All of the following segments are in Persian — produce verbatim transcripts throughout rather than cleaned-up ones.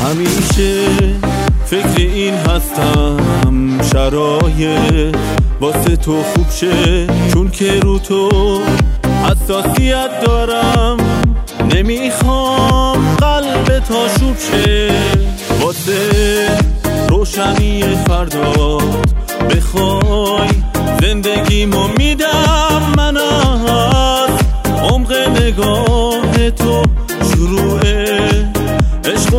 همیشه فکر این هستم شرایط واسه تو خوب شه، چون که رو تو حساسیت دارم، نمیخوام قلب تا شوب شه. واسه روشنی فردا بخوای زندگیمو میدم من، از عمق نگاه تو شروع عشقو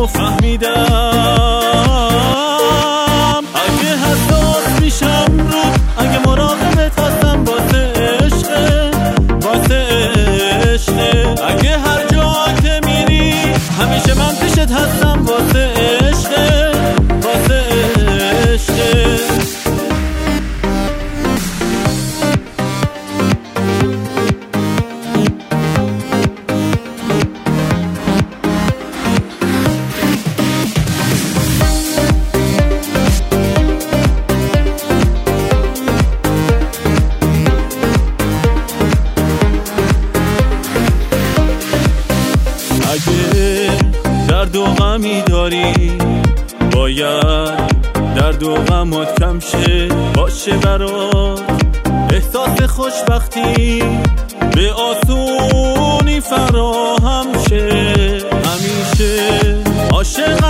فهمیدم. اگه حساس میشم رو، اگه مراقبت هستم واسه عشقه، واسه عشقه. اگه هر جا که میری همیشه من پیشت هستم واسه عشقه، واسه عشقه. اگه درد و غمی داری باید درد و غمات کم شه، باشه برات احساس خوشبختی به آسونی فراهم شه. همیشه عاشق